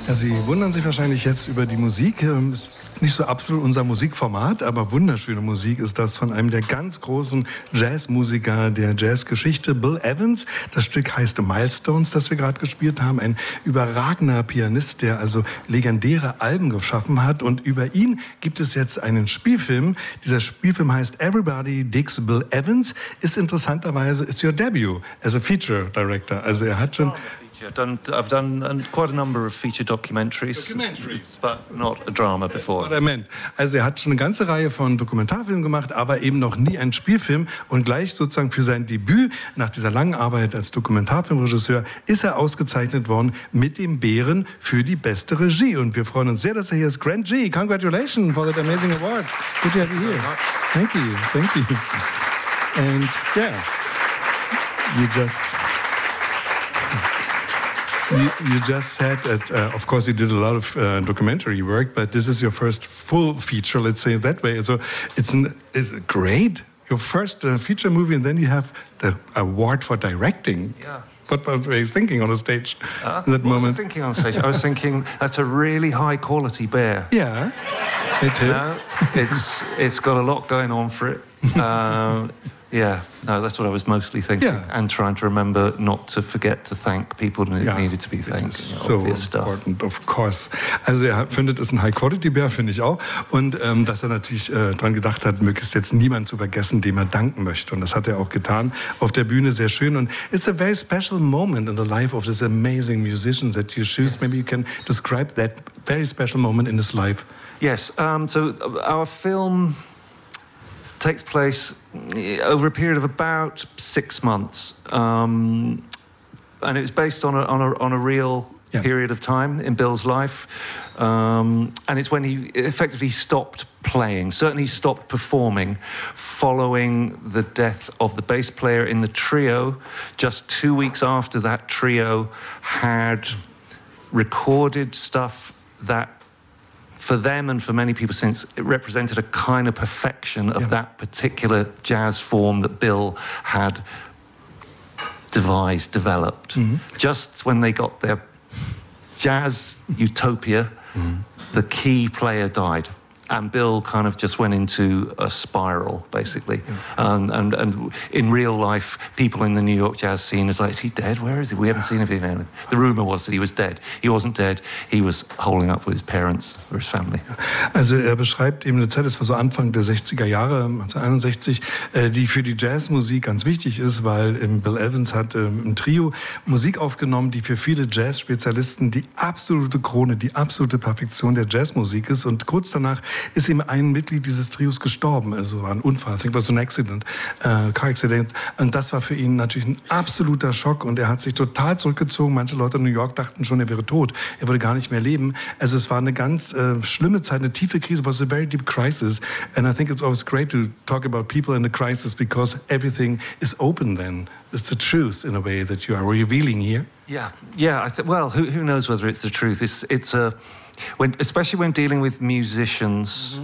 Ja, Sie wundern sich wahrscheinlich jetzt über die Musik. Ist nicht so absolut unser Musikformat, aber wunderschöne Musik ist das von einem der ganz großen Jazzmusiker der Jazzgeschichte, Bill Evans. Das Stück heißt Milestones, das wir gerade gespielt haben. Ein überragender Pianist, der also legendäre Alben geschaffen hat. Und über ihn gibt es jetzt einen Spielfilm. Dieser Spielfilm heißt Everybody Digs Bill Evans. Ist interessanterweise, it's your debut as a feature director. Also er hat schon... I've done quite a number of feature documentaries, but not a drama before. That's what I meant. Also er hat schon eine ganze Reihe von Dokumentarfilmen gemacht, aber eben noch nie einen Spielfilm. Und gleich sozusagen für sein Debüt nach dieser langen Arbeit als Dokumentarfilmregisseur ist er ausgezeichnet worden mit dem Bären für die beste Regie. Und wir freuen uns sehr, dass er hier ist. Grant Gee, congratulations for that amazing award. Good to have you here. Thank you, thank you. And yeah, You just said that, of course, you did a lot of documentary work, but this is your first full feature, let's say it that way. So it's great, your first feature movie, and then you have the award for directing. Yeah. What were you thinking on the stage at that moment? What was I thinking on stage? I was thinking, that's a really high-quality bear. Yeah, it is. It's got a lot going on for it. Yeah, no, that's what I was mostly thinking. Yeah. And trying to remember not to forget to thank people who needed to be thanked. So important, of course. Also er findet es ein High-Quality-Bär, finde ich auch. Und dass er natürlich dran gedacht hat, möglichst jetzt niemand zu vergessen, dem er danken möchte. Und das hat er auch getan auf der Bühne, sehr schön. Und it's a very special moment in the life of this amazing musician that you choose. Yes. Maybe you can describe that very special moment in his life. Yes, so our film takes place over a period of about 6 months, and it was based on a real period of time in Bill's life, and it's when he effectively stopped playing. Certainly, he stopped performing following the death of the bass player in the trio. Just 2 weeks after that trio had recorded stuff that, for them and for many people since, it represented a kind of perfection of that particular jazz form that Bill had developed. Mm-hmm. Just when they got their jazz utopia, the key player died. And Bill kind of just went into a spiral, basically. And in real life, people in the New York jazz scene is like, is he dead? Where is he? We haven't seen him. The rumor was that he was dead. He wasn't dead. He was holding up with his parents or his family. Also er beschreibt eben eine Zeit, das war so Anfang der 60er Jahre, 1961, die für die Jazzmusik ganz wichtig ist, weil Bill Evans hat im Trio Musik aufgenommen, die für viele Jazz-Spezialisten die absolute Krone, die absolute Perfektion der Jazzmusik ist. Und kurz danach ist ihm ein Mitglied dieses Trios gestorben. Also war ein Unfall, I think it was an accident, car accident. Und das war für ihn natürlich ein absoluter Schock. Und er hat sich total zurückgezogen. Manche Leute in New York dachten schon, er wäre tot. Er würde gar nicht mehr leben. Also es war eine ganz schlimme Zeit, eine tiefe Krise. It was a very deep crisis. And I think it's always great to talk about people in the crisis because everything is open then. It's the truth in a way that you are revealing here. Yeah. Well, who knows whether it's the truth? Especially when dealing with musicians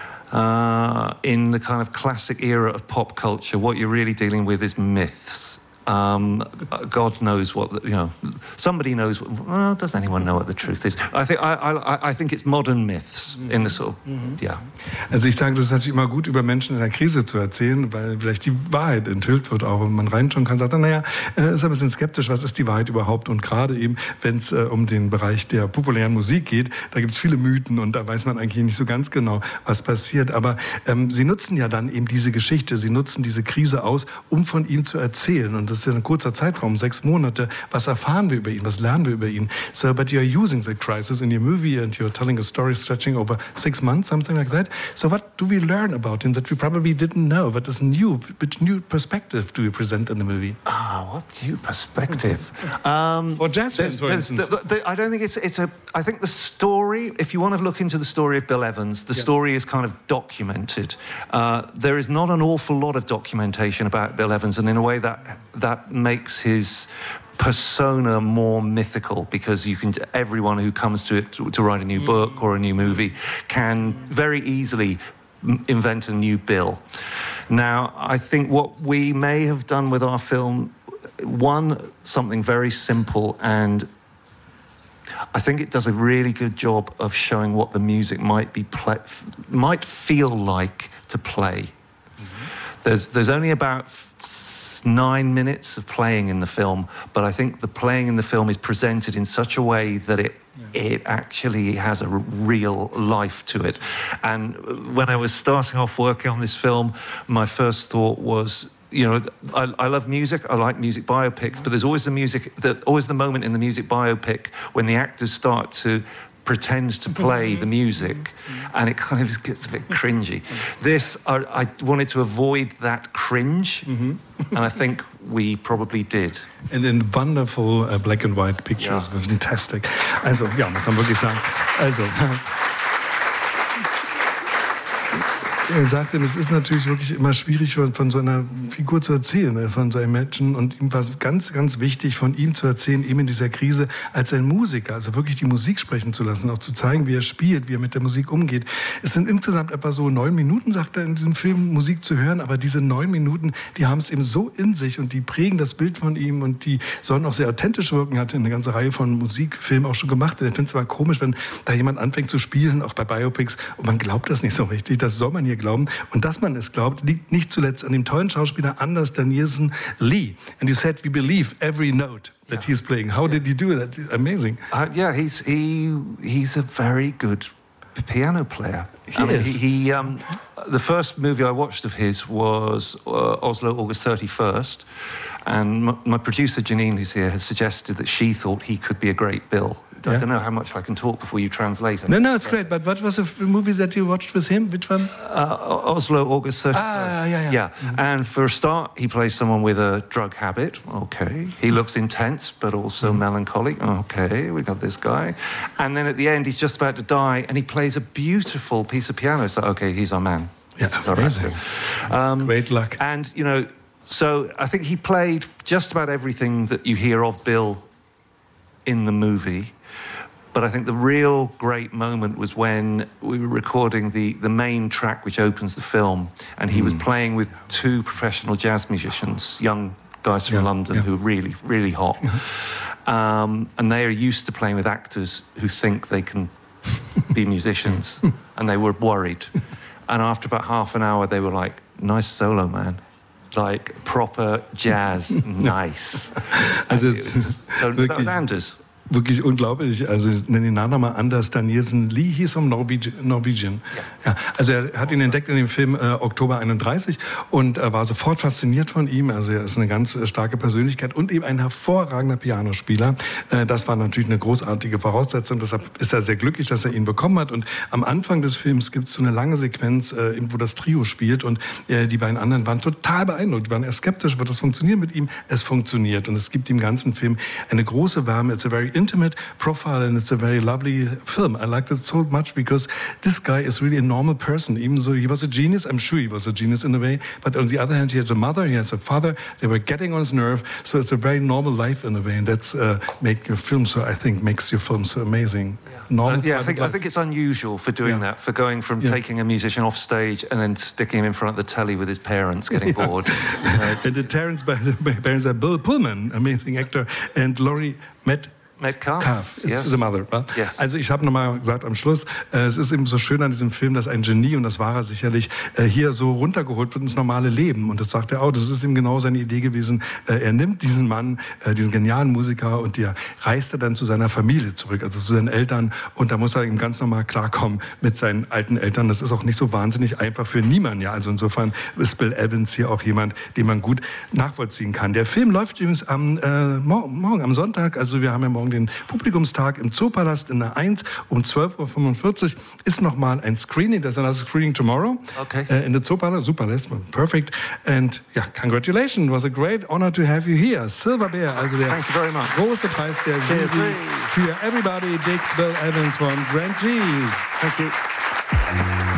in the kind of classic era of pop culture, what you're really dealing with is myths. God knows what, somebody knows. Well, does anyone know what the truth is? I think it's modern myths in the sort of, Also ich sage, das ist natürlich immer gut, über Menschen in der Krise zu erzählen, weil vielleicht die Wahrheit enthüllt wird auch. Wenn man reinschauen kann, sagt er, ist ein bisschen skeptisch, was ist die Wahrheit überhaupt? Und gerade eben, wenn es um den Bereich der populären Musik geht, da gibt es viele Mythen und da weiß man eigentlich nicht so ganz genau, was passiert. Aber sie nutzen ja dann eben diese Geschichte, sie nutzen diese Krise aus, um von ihm zu erzählen. Und das ist ja ein kurzer Zeitraum, 6 Monate. Was erfahren wir über ihn? Was lernen wir über ihn? So, but you're using the crisis in your movie and you're telling a story stretching over 6 months, something like that. So what do we learn about him that we probably didn't know? What is new? Which new perspective do you present in the movie? What new perspective? For jazz fans, for instance. I don't think I think the story, if you want to look into the story of Bill Evans, the story is kind of documented. There is not an awful lot of documentation about Bill Evans, and in a way that makes his persona more mythical, because everyone who comes to it to write a new book or a new movie can very easily invent a new Bill. Now, I think what we may have done with our film, something very simple, and I think it does a really good job of showing what the music might feel like to play. There's only about 9 minutes of playing in the film, but I think the playing in the film is presented in such a way that it actually has a real life to it. And when I was starting off working on this film, my first thought was, you know, I love music, I like music biopics, but there's always the moment in the music biopic when the actors start to pretend to play the music, and it kind of just gets a bit cringy. This, I wanted to avoid that cringe, and I think we probably did. And in wonderful black and white pictures, fantastic. Also, ja, muss man wirklich sagen. Also, er sagte, es ist natürlich wirklich immer schwierig, von so einer Figur zu erzählen, von so einem Menschen. Und ihm war es ganz, ganz wichtig, von ihm zu erzählen, eben in dieser Krise, als ein Musiker, also wirklich die Musik sprechen zu lassen, auch zu zeigen, wie er spielt, wie er mit der Musik umgeht. Es sind insgesamt etwa so 9 Minuten, sagt er, in diesem Film Musik zu hören. Aber diese 9 Minuten, die haben es eben so in sich und die prägen das Bild von ihm und die sollen auch sehr authentisch wirken. Er hat eine ganze Reihe von Musikfilmen auch schon gemacht. Ich finde es aber komisch, wenn da jemand anfängt zu spielen, auch bei Biopics, und man glaubt das nicht so richtig. Das soll man hier glauben. Und dass man es glaubt, liegt nicht zuletzt an dem tollen Schauspieler Anders Danielsen Lee. And you said we believe every note that he's playing. How did you do that? Amazing. Yeah, he's a very good piano player. He is. The first movie I watched of his was Oslo, August 31st. And my producer, Janine, who's here, has suggested that she thought he could be a great Bill. I don't know how much I can talk before you translate. No, it's great. But what was the movie that you watched with him? Which one? Oslo, August 31st. Yeah. And for a start, he plays someone with a drug habit. Okay. He looks intense, but also melancholic. Okay, we got this guy. And then at the end, he's just about to die, and he plays a beautiful piece of piano. It's like, okay, he's our man. Yeah, amazing. Great luck. And, you know, so I think he played just about everything that you hear of Bill in the movie. But I think the real great moment was when we were recording the main track which opens the film, and he was playing with 2 professional jazz musicians, young guys from London who are really, really hot. And they are used to playing with actors who think they can be musicians, and they were worried. And after about half an hour, they were like, nice solo, man. Like proper jazz, nice. Also so that was Anders. Wirklich unglaublich. Also ich nenne den Namen nochmal Anders Danielsen Lee, hieß vom Norwegian. Ja. Also er hat ihn entdeckt in dem Film Oktober 31 und war sofort fasziniert von ihm. Also er ist eine ganz starke Persönlichkeit und eben ein hervorragender Pianospieler. Das war natürlich eine großartige Voraussetzung. Deshalb ist er sehr glücklich, dass er ihn bekommen hat. Und am Anfang des Films gibt es so eine lange Sequenz, wo das Trio spielt, und die beiden anderen waren total beeindruckt. Die waren erst skeptisch, wird das funktionieren mit ihm? Es funktioniert. Und es gibt im ganzen Film eine große Wärme. It's a very intimate profile, and it's a very lovely film. I liked it so much because this guy is really a normal person. Even though he was a genius, I'm sure he was a genius in a way, but on the other hand, he has a mother, he has a father, they were getting on his nerve, so it's a very normal life in a way, and that's make your film, so I think makes your film so amazing. Normal I think it's unusual for doing that, for going from taking a musician off stage and then sticking him in front of the telly with his parents getting bored. And the parents are Bill Pullman, amazing actor, and Laurie Metcalf is the mother. Yes. Also ich habe nochmal gesagt am Schluss, es ist eben so schön an diesem Film, dass ein Genie, und das war er sicherlich, hier so runtergeholt wird ins normale Leben. Und das sagt er auch, das ist ihm genau seine Idee gewesen. Er nimmt diesen Mann, diesen genialen Musiker, und der reist er dann zu seiner Familie zurück, also zu seinen Eltern. Und da muss er eben ganz normal klarkommen mit seinen alten Eltern. Das ist auch nicht so wahnsinnig einfach für niemanden. Ja, also insofern ist Bill Evans hier auch jemand, den man gut nachvollziehen kann. Der Film läuft übrigens morgen am Sonntag, also wir haben ja morgen den Publikumstag im Zoopalast in der 1 um 12:45 Uhr ist nochmal ein Screening. There's another screening tomorrow. Okay. In the Zoopalast. Perfect. And yeah, congratulations. It was a great honor to have you here. Silver Bear, also der Thank you very much. große Preis der Jury für Everybody Digs Bill Evans von Grant G. Thank you.